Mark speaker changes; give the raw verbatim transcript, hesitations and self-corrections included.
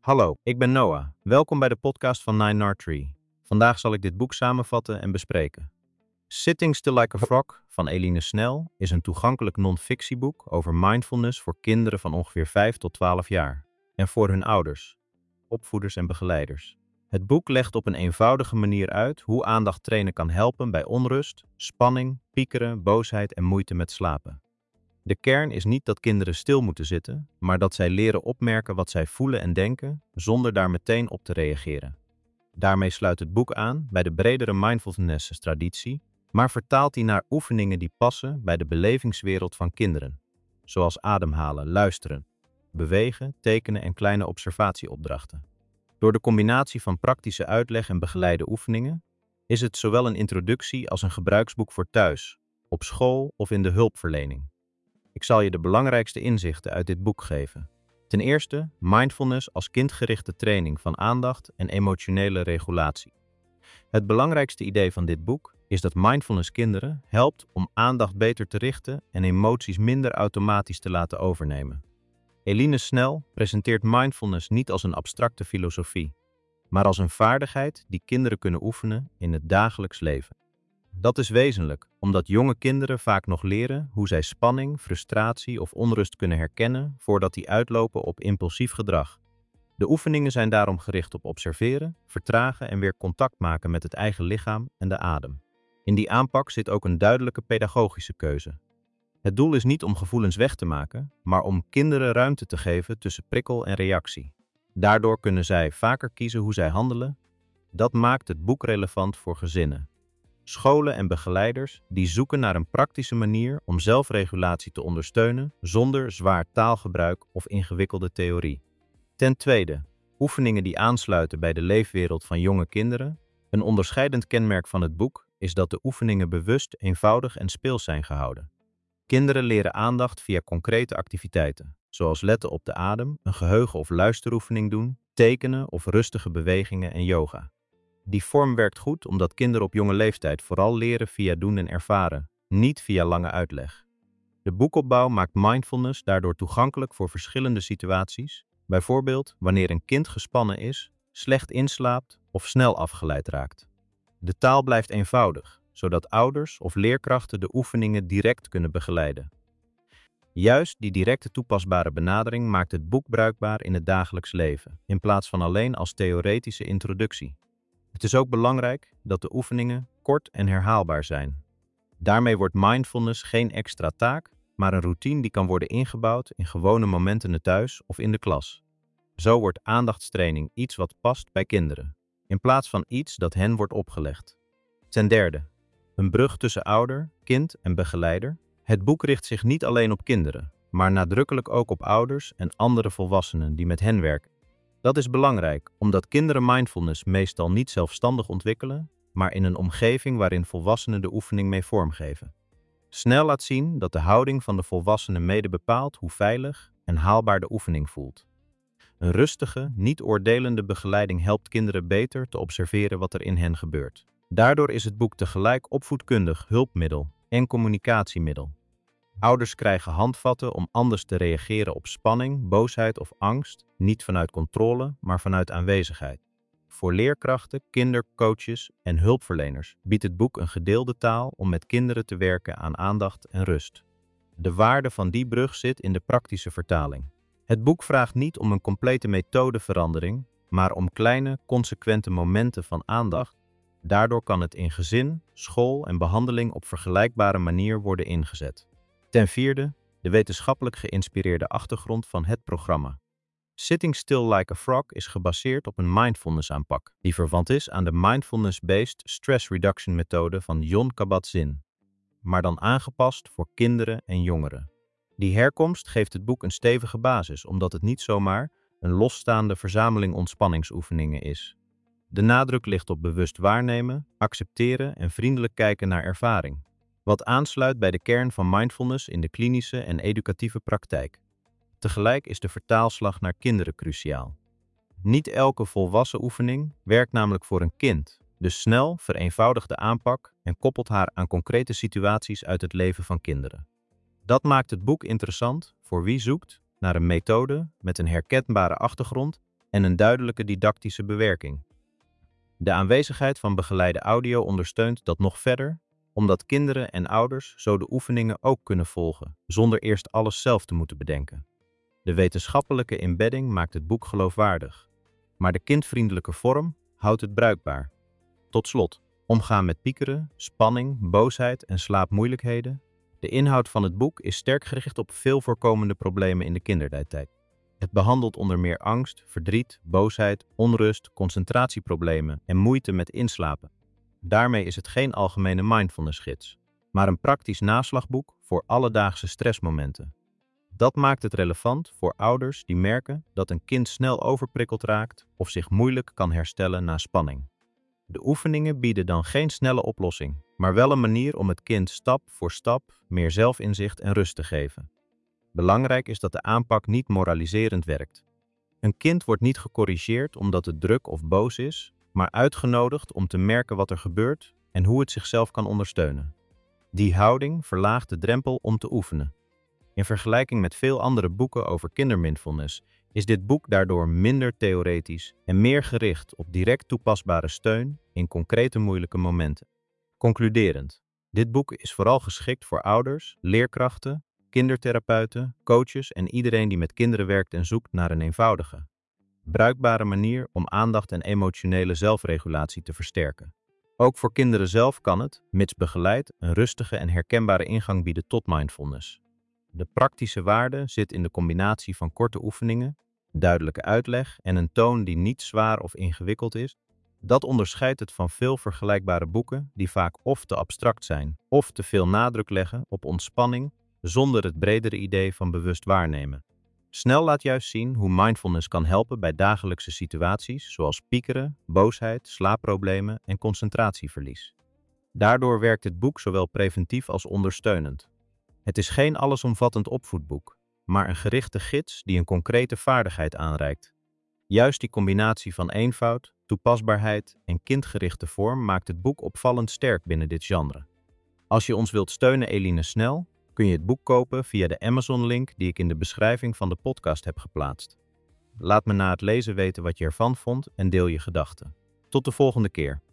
Speaker 1: Hallo, ik ben Noah. Welkom bij de podcast van Nine Nard Tree. Vandaag zal ik dit boek samenvatten en bespreken. Sitting Still Like a Frog van Eline Snell is een toegankelijk non-fictieboek over mindfulness voor kinderen van ongeveer vijf tot twaalf jaar en voor hun ouders, opvoeders en begeleiders. Het boek legt op een eenvoudige manier uit hoe aandacht trainen kan helpen bij onrust, spanning, piekeren, boosheid en moeite met slapen. De kern is niet dat kinderen stil moeten zitten, maar dat zij leren opmerken wat zij voelen en denken, zonder daar meteen op te reageren. Daarmee sluit het boek aan bij de bredere mindfulness-traditie, maar vertaalt die naar oefeningen die passen bij de belevingswereld van kinderen, zoals ademhalen, luisteren, bewegen, tekenen en kleine observatieopdrachten. Door de combinatie van praktische uitleg en begeleide oefeningen is het zowel een introductie als een gebruiksboek voor thuis, op school of in de hulpverlening. Ik zal je de belangrijkste inzichten uit dit boek geven. Ten eerste, mindfulness als kindgerichte training van aandacht en emotionele regulatie. Het belangrijkste idee van dit boek is dat mindfulness kinderen helpt om aandacht beter te richten en emoties minder automatisch te laten overnemen. Eline Snell presenteert mindfulness niet als een abstracte filosofie, maar als een vaardigheid die kinderen kunnen oefenen in het dagelijks leven. Dat is wezenlijk, omdat jonge kinderen vaak nog leren hoe zij spanning, frustratie of onrust kunnen herkennen voordat die uitlopen op impulsief gedrag. De oefeningen zijn daarom gericht op observeren, vertragen en weer contact maken met het eigen lichaam en de adem. In die aanpak zit ook een duidelijke pedagogische keuze. Het doel is niet om gevoelens weg te maken, maar om kinderen ruimte te geven tussen prikkel en reactie. Daardoor kunnen zij vaker kiezen hoe zij handelen. Dat maakt het boek relevant voor gezinnen, scholen en begeleiders die zoeken naar een praktische manier om zelfregulatie te ondersteunen zonder zwaar taalgebruik of ingewikkelde theorie. Ten tweede, oefeningen die aansluiten bij de leefwereld van jonge kinderen. Een onderscheidend kenmerk van het boek is dat de oefeningen bewust, eenvoudig en speels zijn gehouden. Kinderen leren aandacht via concrete activiteiten, zoals letten op de adem, een geheugen- of luisteroefening doen, tekenen of rustige bewegingen en yoga. Die vorm werkt goed omdat kinderen op jonge leeftijd vooral leren via doen en ervaren, niet via lange uitleg. De boekopbouw maakt mindfulness daardoor toegankelijk voor verschillende situaties, bijvoorbeeld wanneer een kind gespannen is, slecht inslaapt of snel afgeleid raakt. De taal blijft eenvoudig, zodat ouders of leerkrachten de oefeningen direct kunnen begeleiden. Juist die directe toepasbare benadering maakt het boek bruikbaar in het dagelijks leven, in plaats van alleen als theoretische introductie. Het is ook belangrijk dat de oefeningen kort en herhaalbaar zijn. Daarmee wordt mindfulness geen extra taak, maar een routine die kan worden ingebouwd in gewone momenten thuis of in de klas. Zo wordt aandachtstraining iets wat past bij kinderen, in plaats van iets dat hen wordt opgelegd. Ten derde, een brug tussen ouder, kind en begeleider. Het boek richt zich niet alleen op kinderen, maar nadrukkelijk ook op ouders en andere volwassenen die met hen werken. Dat is belangrijk, omdat kinderen mindfulness meestal niet zelfstandig ontwikkelen, maar in een omgeving waarin volwassenen de oefening mee vormgeven. Snel laat zien dat de houding van de volwassenen mede bepaalt hoe veilig en haalbaar de oefening voelt. Een rustige, niet oordelende begeleiding helpt kinderen beter te observeren wat er in hen gebeurt. Daardoor is het boek tegelijk opvoedkundig hulpmiddel en communicatiemiddel. Ouders krijgen handvatten om anders te reageren op spanning, boosheid of angst, niet vanuit controle, maar vanuit aanwezigheid. Voor leerkrachten, kindercoaches en hulpverleners biedt het boek een gedeelde taal om met kinderen te werken aan aandacht en rust. De waarde van die brug zit in de praktische vertaling. Het boek vraagt niet om een complete methodeverandering, maar om kleine, consequente momenten van aandacht. Daardoor kan het in gezin, school en behandeling op vergelijkbare manier worden ingezet. Ten vierde, de wetenschappelijk geïnspireerde achtergrond van het programma. Sitting Still Like a Frog is gebaseerd op een mindfulness-aanpak, die verwant is aan de Mindfulness-Based Stress Reduction methode van Jon Kabat-Zinn, maar dan aangepast voor kinderen en jongeren. Die herkomst geeft het boek een stevige basis, omdat het niet zomaar een losstaande verzameling ontspanningsoefeningen is. De nadruk ligt op bewust waarnemen, accepteren en vriendelijk kijken naar ervaring, wat aansluit bij de kern van mindfulness in de klinische en educatieve praktijk. Tegelijk is de vertaalslag naar kinderen cruciaal. Niet elke volwassen oefening werkt namelijk voor een kind, dus snel vereenvoudigt de aanpak en koppelt haar aan concrete situaties uit het leven van kinderen. Dat maakt het boek interessant voor wie zoekt naar een methode met een herkenbare achtergrond en een duidelijke didactische bewerking. De aanwezigheid van begeleide audio ondersteunt dat nog verder, omdat kinderen en ouders zo de oefeningen ook kunnen volgen, zonder eerst alles zelf te moeten bedenken. De wetenschappelijke embedding maakt het boek geloofwaardig, maar de kindvriendelijke vorm houdt het bruikbaar. Tot slot, omgaan met piekeren, spanning, boosheid en slaapmoeilijkheden. De inhoud van het boek is sterk gericht op veel voorkomende problemen in de kindertijd. Het behandelt onder meer angst, verdriet, boosheid, onrust, concentratieproblemen en moeite met inslapen. Daarmee is het geen algemene mindfulness-gids, maar een praktisch naslagboek voor alledaagse stressmomenten. Dat maakt het relevant voor ouders die merken dat een kind snel overprikkeld raakt of zich moeilijk kan herstellen na spanning. De oefeningen bieden dan geen snelle oplossing, maar wel een manier om het kind stap voor stap meer zelfinzicht en rust te geven. Belangrijk is dat de aanpak niet moraliserend werkt. Een kind wordt niet gecorrigeerd omdat het druk of boos is, maar uitgenodigd om te merken wat er gebeurt en hoe het zichzelf kan ondersteunen. Die houding verlaagt de drempel om te oefenen. In vergelijking met veel andere boeken over kindermindfulness is dit boek daardoor minder theoretisch en meer gericht op direct toepasbare steun in concrete moeilijke momenten. Concluderend, dit boek is vooral geschikt voor ouders, leerkrachten, kindertherapeuten, coaches en iedereen die met kinderen werkt en zoekt naar een eenvoudige, bruikbare manier om aandacht en emotionele zelfregulatie te versterken. Ook voor kinderen zelf kan het, mits begeleid, een rustige en herkenbare ingang bieden tot mindfulness. De praktische waarde zit in de combinatie van korte oefeningen, duidelijke uitleg en een toon die niet zwaar of ingewikkeld is. Dat onderscheidt het van veel vergelijkbare boeken die vaak of te abstract zijn of te veel nadruk leggen op ontspanning zonder het bredere idee van bewust waarnemen. Snel laat juist zien hoe mindfulness kan helpen bij dagelijkse situaties zoals piekeren, boosheid, slaapproblemen en concentratieverlies. Daardoor werkt het boek zowel preventief als ondersteunend. Het is geen allesomvattend opvoedboek, maar een gerichte gids die een concrete vaardigheid aanreikt. Juist die combinatie van eenvoud, toepasbaarheid en kindgerichte vorm maakt het boek opvallend sterk binnen dit genre. Als je ons wilt steunen, Eline Snel, kun je het boek kopen via de Amazon-link die ik in de beschrijving van de podcast heb geplaatst. Laat me na het lezen weten wat je ervan vond en deel je gedachten. Tot de volgende keer.